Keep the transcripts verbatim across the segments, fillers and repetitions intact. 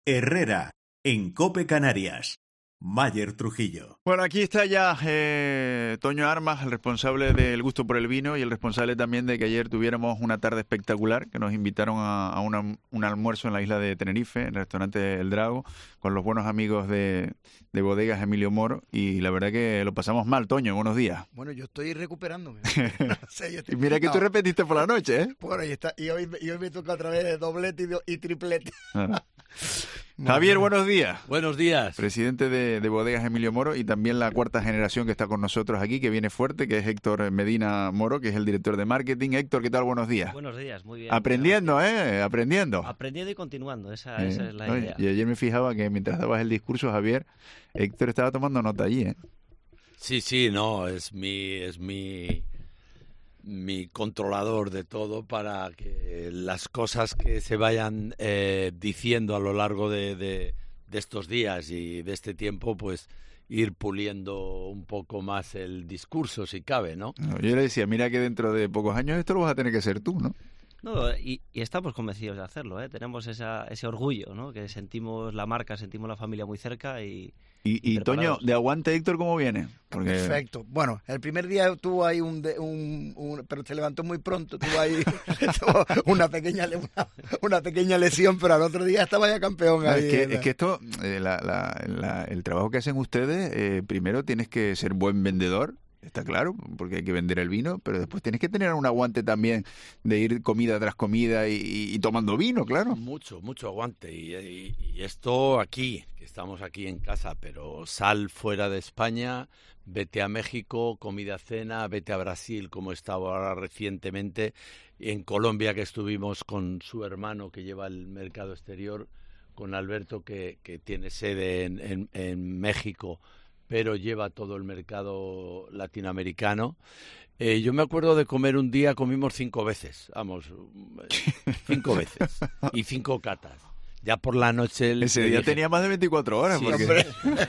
Herrera, en COPE Canarias. Mayer Trujillo. Bueno, aquí está ya eh, Toño Armas, el responsable del gusto por el vino y el responsable también de que ayer tuviéramos una tarde espectacular, que nos invitaron a, a una, un almuerzo en la isla de Tenerife, en el restaurante El Drago, con los buenos amigos de, de Bodegas Emilio Moro, y la verdad que lo pasamos mal. Toño, buenos días. Bueno, yo estoy recuperándome. No sé, yo estoy... Y mira que no. Tú repetiste por la noche, ¿eh? Bueno, y, está, y, hoy, y hoy me toca otra vez de doblete y, do, y triplete. Ah. Javier, buenos días. Buenos días. Presidente de, de Bodegas Emilio Moro, y también la cuarta generación que está con nosotros aquí, que viene fuerte, que es Héctor Medina Moro, que es el director de marketing. Héctor, ¿qué tal? Buenos días. Buenos días, muy bien. Aprendiendo, ¿eh? Aprendiendo. Aprendiendo y continuando, esa, eh, esa es la no, idea. Y ayer me fijaba que mientras dabas el discurso, Javier, Héctor estaba tomando nota allí, ¿eh? Sí, sí, no, es mi... Es mi... mi controlador de todo para que las cosas que se vayan eh, diciendo a lo largo de, de, de estos días y de este tiempo, pues ir puliendo un poco más el discurso, si cabe, ¿no? no yo le decía, mira que dentro de pocos años esto lo vas a tener que ser tú, ¿no? No, y, y estamos convencidos de hacerlo, ¿eh? Tenemos esa, ese orgullo, ¿no? Que sentimos la marca, sentimos la familia muy cerca y... Y, y Toño, de aguante, Héctor, ¿cómo viene? Porque... Perfecto. Bueno, el primer día tuvo ahí un, de, un, un... Pero se levantó muy pronto, tuvo ahí tuvo una, pequeña, una, una pequeña lesión, pero al otro día estaba ya campeón. No, ahí, es, que, ¿no? es que esto, eh, la, la, la, el trabajo que hacen ustedes, eh, primero tienes que ser buen vendedor. Está claro, porque hay que vender el vino, pero después tienes que tener un aguante también de ir comida tras comida y, y, y tomando vino, claro. Mucho, mucho aguante. Y, y, y esto aquí, que estamos aquí en casa, pero sal fuera de España, vete a México, comida cena, vete a Brasil, como estaba ahora recientemente, en Colombia, que estuvimos con su hermano que lleva el mercado exterior, con Alberto, que, que tiene sede en, en, en México, pero lleva todo el mercado latinoamericano. Eh, yo me acuerdo de comer un día, comimos cinco veces, vamos, cinco veces, y cinco catas. Ya por la noche... Ese día dije, tenía más de veinticuatro horas. Sí, porque...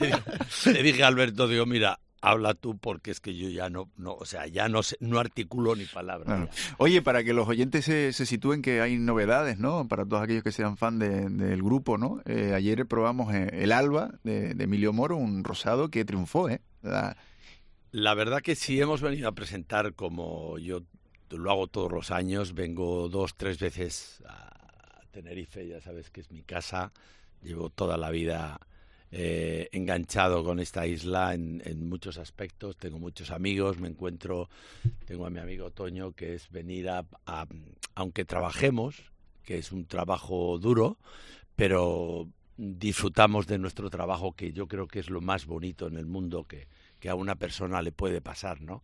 le dije a Alberto, digo, mira, habla tú porque es que yo ya no, no o sea, ya no sé, no articulo ni palabra. Bueno. Oye, para que los oyentes se, se sitúen, que hay novedades, ¿no? Para todos aquellos que sean fan de, del grupo, ¿no? Eh, ayer probamos eh, el Alba de, de Emilio Moro, un rosado que triunfó, ¿eh? La... La verdad que sí hemos venido a presentar, como yo lo hago todos los años, vengo dos, tres veces a Tenerife, ya sabes que es mi casa, llevo toda la vida... Eh, enganchado con esta isla en, en muchos aspectos, tengo muchos amigos, me encuentro, tengo a mi amigo Toño, que es venir a, a aunque trabajemos, que es un trabajo duro, pero disfrutamos de nuestro trabajo, que yo creo que es lo más bonito en el mundo que, que a una persona le puede pasar, ¿no?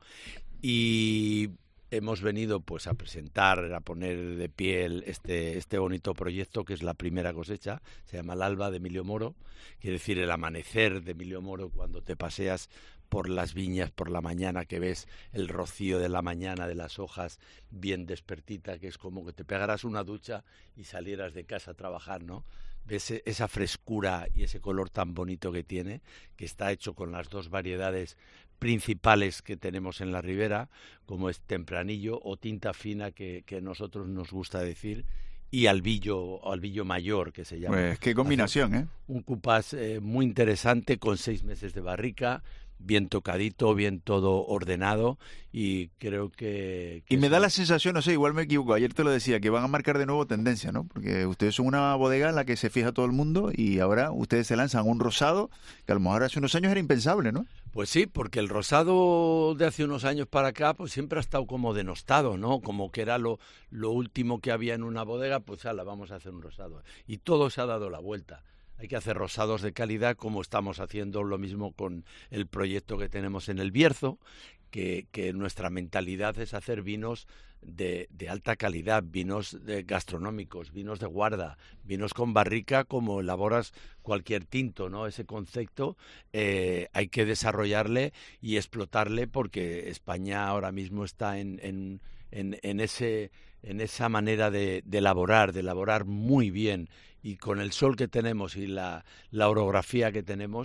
Y hemos venido pues a presentar, a poner de pie este, este bonito proyecto que es la primera cosecha, se llama el Alba de Emilio Moro, quiere decir el amanecer de Emilio Moro, cuando te paseas por las viñas por la mañana, que ves el rocío de la mañana de las hojas bien despertita, que es como que te pegaras una ducha y salieras de casa a trabajar, ¿no? Ves esa frescura y ese color tan bonito que tiene, que está hecho con las dos variedades principales que tenemos en la ribera, como es Tempranillo o Tinta Fina, que, que a nosotros nos gusta decir, y Albillo, Albillo Mayor, que se llama. Pues qué combinación, ¿eh? Un cupás eh, muy interesante, con seis meses de barrica, bien tocadito, bien todo ordenado, y creo que... que y me es... da la sensación, no sé, igual me equivoco, ayer te lo decía, que van a marcar de nuevo tendencia, ¿no? Porque ustedes son una bodega en la que se fija todo el mundo y ahora ustedes se lanzan un rosado que a lo mejor hace unos años era impensable, ¿no? Pues sí, porque el rosado de hace unos años para acá pues siempre ha estado como denostado, ¿no? Como que era lo, lo último que había en una bodega, pues ala, vamos a hacer un rosado. Y todo se ha dado la vuelta. Hay que hacer rosados de calidad, como estamos haciendo lo mismo con el proyecto que tenemos en el Bierzo, que, que nuestra mentalidad es hacer vinos de, de alta calidad, vinos de gastronómicos, vinos de guarda, vinos con barrica, como elaboras cualquier tinto, ¿no? Ese concepto eh, hay que desarrollarle y explotarle, porque España ahora mismo está en, en, en, en, ese, en esa manera de, de elaborar, de elaborar muy bien, y con el sol que tenemos y la, la orografía que tenemos,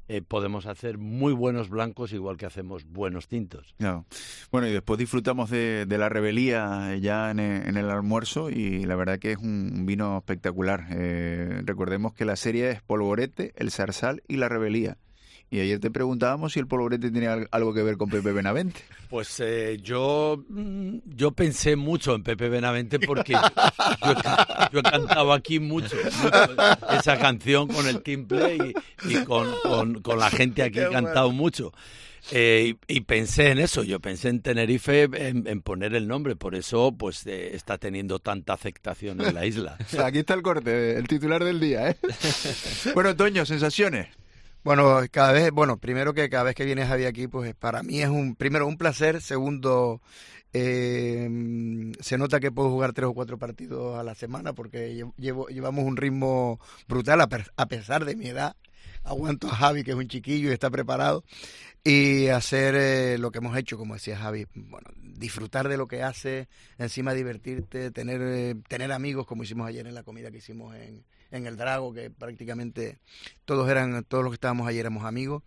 eh, podemos hacer muy buenos blancos igual que hacemos buenos tintos. No. Bueno, y después disfrutamos de, de la Rebelía ya en el, en el almuerzo y la verdad que es un vino espectacular. Eh, recordemos que la serie es Polvorete, El Zarzal y la Rebelía. Y ayer te preguntábamos si el Polvorete tenía algo que ver con Pepe Benavente. Pues eh, yo yo pensé mucho en Pepe Benavente porque yo, yo, he, yo he cantado aquí mucho, mucho esa canción con el timple y, y con, con, con la gente aquí he cantado mucho. Eh, y, y pensé en eso, yo pensé en Tenerife, en, en poner el nombre, por eso pues eh, está teniendo tanta aceptación en la isla. Aquí está el corte, el titular del día, ¿eh? Bueno, Toño, sensaciones. Bueno, cada vez, bueno, primero que cada vez que viene Javi aquí, pues para mí es un, primero un placer, segundo, eh, se nota que puedo jugar tres o cuatro partidos a la semana porque llevo, llevamos un ritmo brutal a, per, a pesar de mi edad. Aguanto a Javi, que es un chiquillo y está preparado, y hacer eh, lo que hemos hecho, como decía Javi, bueno, disfrutar de lo que hace, encima divertirte, tener eh, tener amigos, como hicimos ayer en la comida que hicimos en, en el Drago, que prácticamente todos eran todos los que estábamos ayer éramos amigos,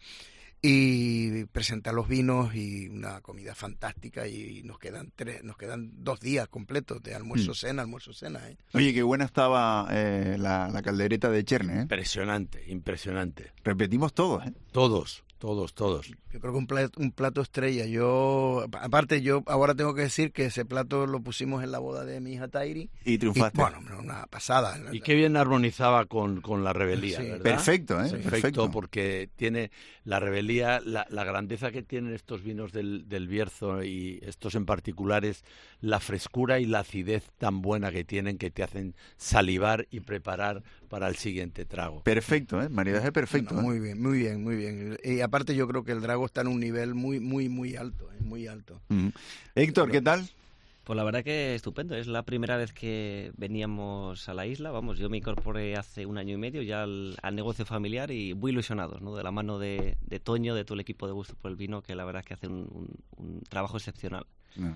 y presentar los vinos y una comida fantástica, y nos quedan tres, nos quedan dos días completos de almuerzo cena, almuerzo cena. ¿eh? Oye, qué buena estaba eh, la, la caldereta de Cherne, ¿eh? Impresionante, impresionante. Repetimos todos, ¿eh? Todos, todos, todos. Yo creo que un plato, un plato estrella. Yo, aparte, yo ahora tengo que decir que ese plato lo pusimos en la boda de mi hija Tairi. Y triunfaste. Y, bueno, una pasada. Y qué bien armonizaba con, con la Rebelía, Sí, ¿verdad? Perfecto, ¿eh? Perfecto, Perfecto. porque tiene la Rebelía, la, la grandeza que tienen estos vinos del, del Bierzo y estos en particular es la frescura y la acidez tan buena que tienen que te hacen salivar y preparar para el siguiente trago. Perfecto, ¿eh? Maridaje perfecto. No, ¿eh? muy bien, muy bien, muy bien. Y aparte yo creo que el Drago está en un nivel muy, muy, muy alto, ¿eh? Muy alto. Mm. Héctor, ¿qué tal? Pues la verdad que estupendo. Es la primera vez que veníamos a la isla. Vamos, yo me incorporé hace un año y medio ya al, al negocio familiar y muy ilusionados, ¿no? De la mano de, de Toño, de todo el equipo de Gusto por el Vino, que la verdad es que hace un, un, un trabajo excepcional. No.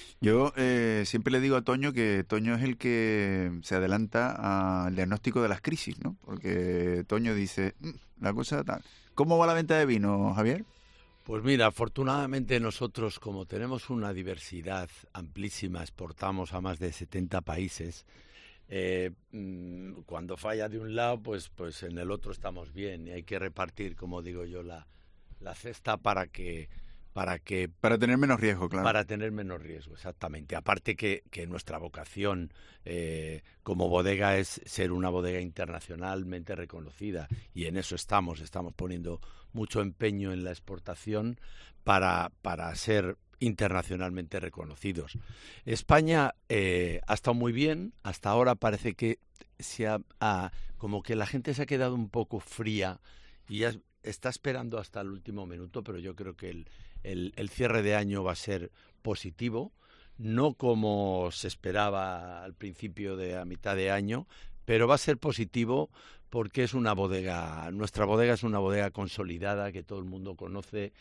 Yo eh, siempre le digo a Toño que Toño es el que se adelanta al diagnóstico de las crisis, ¿no? Porque Toño dice, mmm, la cosa tal. ¿Cómo va la venta de vino, Javier? Pues mira, afortunadamente nosotros, como tenemos una diversidad amplísima, exportamos a más de setenta países, eh, cuando falla de un lado, pues, pues en el otro estamos bien y hay que repartir, como digo yo, la, la cesta para que... Para que para tener menos riesgo, claro. Para tener menos riesgo, exactamente. Aparte que, que nuestra vocación eh, como bodega es ser una bodega internacionalmente reconocida y en eso estamos, estamos poniendo mucho empeño en la exportación para, para ser internacionalmente reconocidos. España eh, ha estado muy bien, hasta ahora parece que se ha, ha, como que la gente se ha quedado un poco fría y ya está esperando hasta el último minuto, pero yo creo que el El, el cierre de año va a ser positivo, no como se esperaba al principio de a mitad de año, pero va a ser positivo porque es una bodega, nuestra bodega es una bodega consolidada que todo el mundo conoce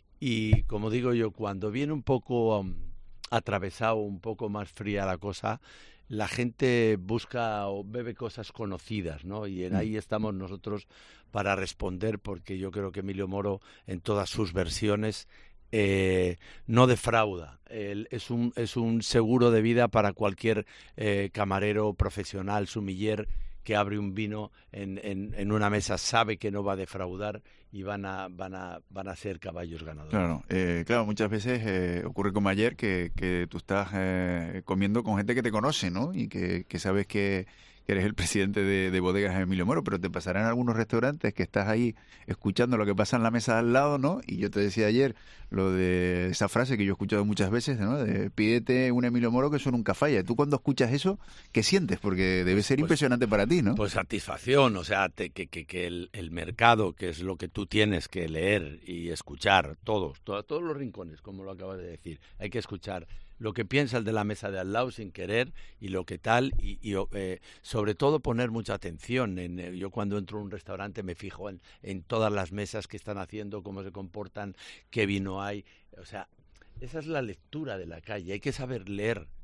y como digo yo, cuando viene un poco um, atravesado, un poco más fría la cosa, la gente busca o bebe cosas conocidas, ¿no? Y en ahí estamos nosotros para responder porque yo creo que Emilio Moro en todas sus versiones Eh, no defrauda, eh, es un es un seguro de vida para cualquier eh, camarero profesional, sumiller que abre un vino en, en, en una mesa, sabe que no va a defraudar y van a van a van a ser caballos ganadores. Claro, eh, claro, muchas veces eh, ocurre como ayer que, que tú estás eh, comiendo con gente que te conoce, ¿no? Y que, que sabes que que eres el presidente de, de Bodegas Emilio Moro, pero te pasará en algunos restaurantes que estás ahí escuchando lo que pasa en la mesa al lado, ¿no? Y yo te decía ayer lo de esa frase que yo he escuchado muchas veces, ¿no? De pídete un Emilio Moro que eso nunca falla. ¿Tú cuando escuchas eso, qué sientes? Porque debe ser pues, impresionante para ti, ¿no? Pues satisfacción, o sea, te, que, que, que el, el mercado, que es lo que tú tienes que leer y escuchar, todos, to, todos los rincones, como lo acabas de decir, hay que escuchar lo que piensa el de la mesa de al lado sin querer y lo que tal y, y eh, sobre todo poner mucha atención. En, eh, yo cuando entro a un restaurante me fijo en, en todas las mesas que están haciendo, cómo se comportan, qué vino hay. O sea, esa es la lectura de la calle. Hay que saber leer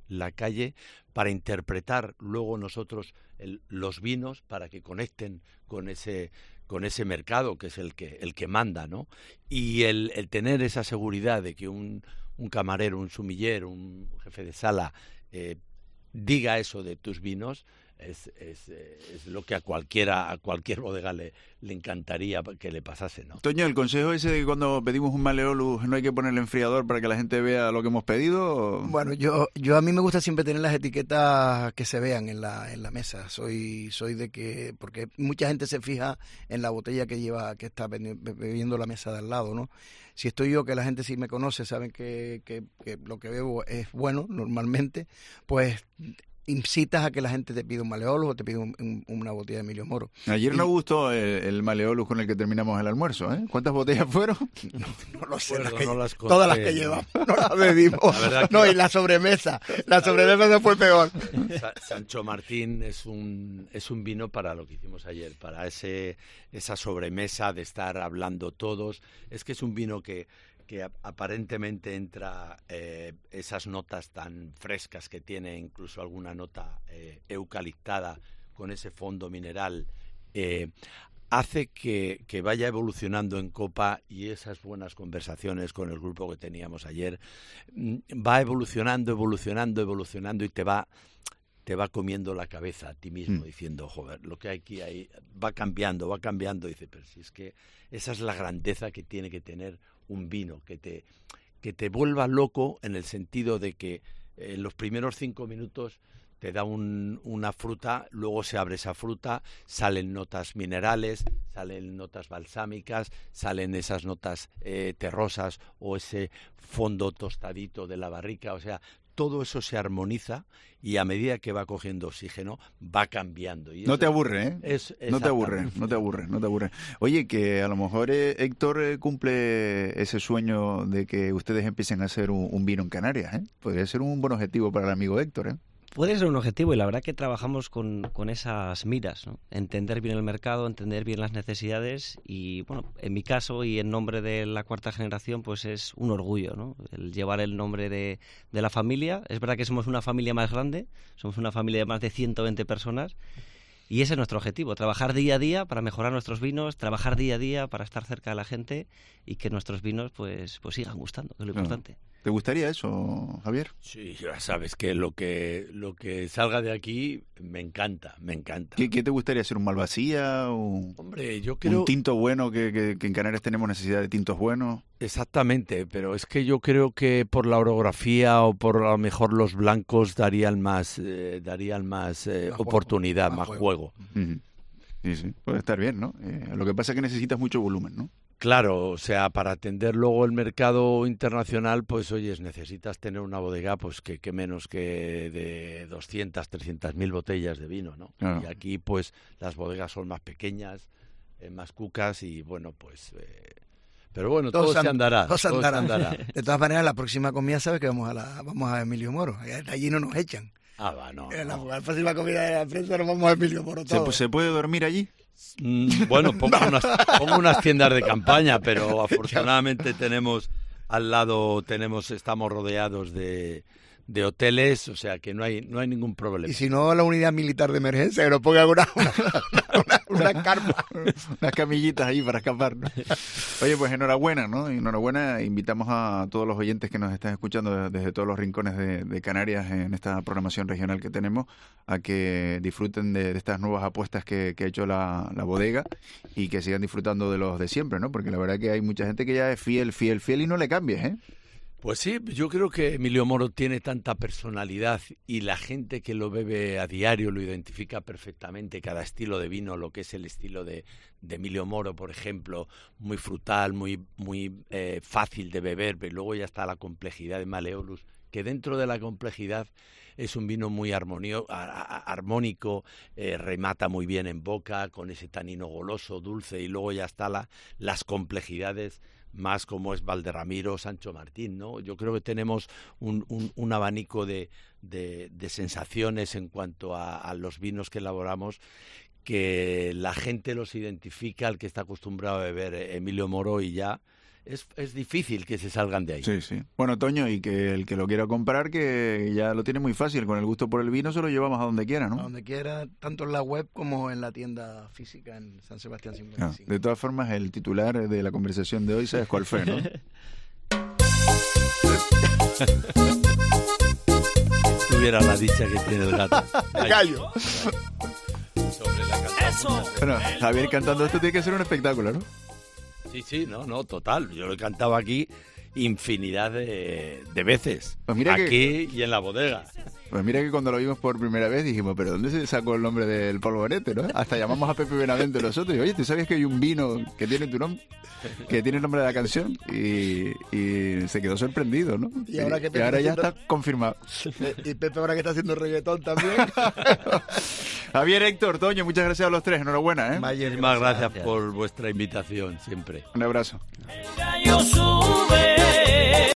la calle para interpretar luego nosotros el, los vinos para que conecten con ese con ese mercado que es el que el que manda, ¿no? Y el, el tener esa seguridad de que un, un camarero, un sumiller, un jefe de sala eh, diga eso de tus vinos es, es, es lo que a cualquiera a cualquier bodega le, le encantaría que le pasase, ¿no? Toño, el consejo ese de que cuando pedimos un Malleolus no hay que ponerle enfriador para que la gente vea lo que hemos pedido. Bueno, yo yo a mí me gusta siempre tener las etiquetas que se vean en la en la mesa. Soy soy de que porque mucha gente se fija en la botella que lleva que está bebiendo la mesa de al lado, ¿no? Si estoy yo, que la gente sí me conoce, saben que, que, que lo que bebo es bueno normalmente, pues incitas a que la gente te pida un Malleolus o te pida un, un, una botella de Emilio Moro. Ayer y, nos gustó el, el Malleolus con el que terminamos el almuerzo, ¿eh? ¿Cuántas botellas fueron? No, no lo sé, Bueno, las que, no las todas las conté, que no. llevamos, no las bebimos. La verdad que no, la- y la sobremesa, la sobremesa se fue peor. Sa- Sancho Martín es un es un vino para lo que hicimos ayer, para ese esa sobremesa de estar hablando todos. Es que es un vino que que ap- aparentemente entra eh, esas notas tan frescas que tiene, incluso alguna nota eh, eucaliptada con ese fondo mineral, eh, hace que, que vaya evolucionando en copa, y esas buenas conversaciones con el grupo que teníamos ayer, mm, va evolucionando, evolucionando, evolucionando y te va te va comiendo la cabeza a ti mismo, Mm. diciendo, joder, lo que hay aquí hay, va cambiando, va cambiando. Dice, pero si es que esa es la grandeza que tiene que tener un vino, que te, que te vuelva loco en el sentido de que en eh, los primeros cinco minutos te da un, una fruta, luego se abre esa fruta, salen notas minerales, salen notas balsámicas, salen esas notas eh, terrosas o ese fondo tostadito de la barrica, o sea, todo eso se armoniza y a medida que va cogiendo oxígeno va cambiando. Y No eso te aburre, ¿eh? es No te aburre, exactamente. no te aburre, no te aburre. Oye, que a lo mejor eh, Héctor eh, cumple ese sueño de que ustedes empiecen a hacer un, un vino en Canarias, ¿eh? Podría ser un buen objetivo para el amigo Héctor, ¿eh? Puede ser un objetivo y la verdad que trabajamos con, con esas miras, ¿no? Entender bien el mercado, entender bien las necesidades y, bueno, en mi caso y en nombre de la cuarta generación, pues es un orgullo, ¿no? El llevar el nombre de, de la familia. Es verdad que somos una familia más grande, somos una familia de más de ciento veinte personas y ese es nuestro objetivo, trabajar día a día para mejorar nuestros vinos, trabajar día a día para estar cerca de la gente y que nuestros vinos pues, pues sigan gustando, que es lo Claro. importante. ¿Te gustaría eso, Javier? Sí, ya sabes que lo que lo que salga de aquí me encanta, me encanta. ¿Qué, qué te gustaría hacer? ¿Un Malvasía? ¿Un, Hombre, yo creo un tinto bueno? Que, que, que en Canarias tenemos necesidad de tintos buenos. exactamente, pero es que yo creo que por la orografía o por a lo mejor los blancos darían más eh, darían más, eh, Más juego, oportunidad, más más juego. juego. Ujú. Sí, sí, puede estar bien, ¿no? Eh, lo que pasa es que necesitas mucho volumen, ¿no? Claro, o sea, para atender luego el mercado internacional, pues oyes, necesitas tener una bodega, pues que, que menos que de doscientas, trescientas mil botellas de vino, ¿no? Claro. Y aquí, pues, las bodegas son más pequeñas, eh, más cucas y, bueno, pues... Eh, pero bueno, todo, Todo se se andará, todo se todo se andará. andará. De todas maneras, la próxima comida sabes que vamos a la vamos a Emilio Moro. Allí no nos echan. Ah, va, no, En la, no. la próxima comida de la prensa nos vamos a Emilio Moro ¿Se, todos. ¿Se puede dormir allí? Mm, Bueno, pongo unas, pongo unas tiendas de campaña, pero afortunadamente tenemos al lado, tenemos, estamos rodeados de, de hoteles, o sea que no hay, no hay ningún problema. Y si no, la unidad militar de emergencia, que nos ponga una, una, una, una carpa. Unas camillitas ahí para escapar, ¿no? Oye, pues enhorabuena, ¿no? Enhorabuena. Invitamos a todos los oyentes que nos están escuchando desde todos los rincones de, de Canarias en esta programación regional que tenemos a que disfruten de, de estas nuevas apuestas que, que ha hecho la, la bodega y que sigan disfrutando de los de siempre, ¿no? Porque la verdad que hay mucha gente que ya es fiel, fiel, fiel y no le cambies, ¿eh? Pues sí, yo creo que Emilio Moro tiene tanta personalidad y la gente que lo bebe a diario lo identifica perfectamente, cada estilo de vino, lo que es el estilo de, de Emilio Moro, por ejemplo, muy frutal, muy, muy eh, fácil de beber, pero luego ya está la complejidad de Malleolus, que dentro de la complejidad es un vino muy armonio, a, a, armónico, eh, remata muy bien en boca, con ese tanino goloso, dulce, y luego ya está la, las complejidades más como es Valderamiro, Sancho Martín, ¿no? Yo creo que tenemos un, un, un abanico de, de, de sensaciones en cuanto a, a los vinos que elaboramos, que la gente los identifica, al que está acostumbrado a beber Emilio Moro, y ya es, es difícil que se salgan de ahí. Sí, sí. Bueno, Toño, y que el que lo quiera comprar, que ya lo tiene muy fácil. Con el gusto por el vino se lo llevamos a donde quiera, ¿no? A donde quiera, tanto en la web como en la tienda física en San Sebastián cincuenta y cinco. No, de todas formas, el titular de la conversación de hoy, ¿sabes cuál fue, no? Tuviera la dicha que tiene el gato. ¡Gallo! Sobre la canción. Bueno, Javier cantando esto tiene que ser un espectáculo, ¿no? Sí, sí, no, no, total. Yo lo he cantado aquí infinidad de, de veces. Pues mira aquí que- y en la bodega. Pues mira que cuando lo vimos por primera vez dijimos, ¿pero dónde se sacó el nombre del polvorete, no? Hasta llamamos a Pepe Benavente nosotros y, oye, ¿tú sabías que hay un vino que tiene tu nombre? Que tiene el nombre de la canción y, y se quedó sorprendido, ¿no? Y ahora que y Pepe ahora ya está está confirmado. Y Pepe ahora que está haciendo reggaetón también. Javier, Héctor, Toño, muchas gracias a los tres, enhorabuena, ¿eh? Mayer, Muchísimas gracias, gracias. por vuestra invitación siempre. Un abrazo. Yo sube.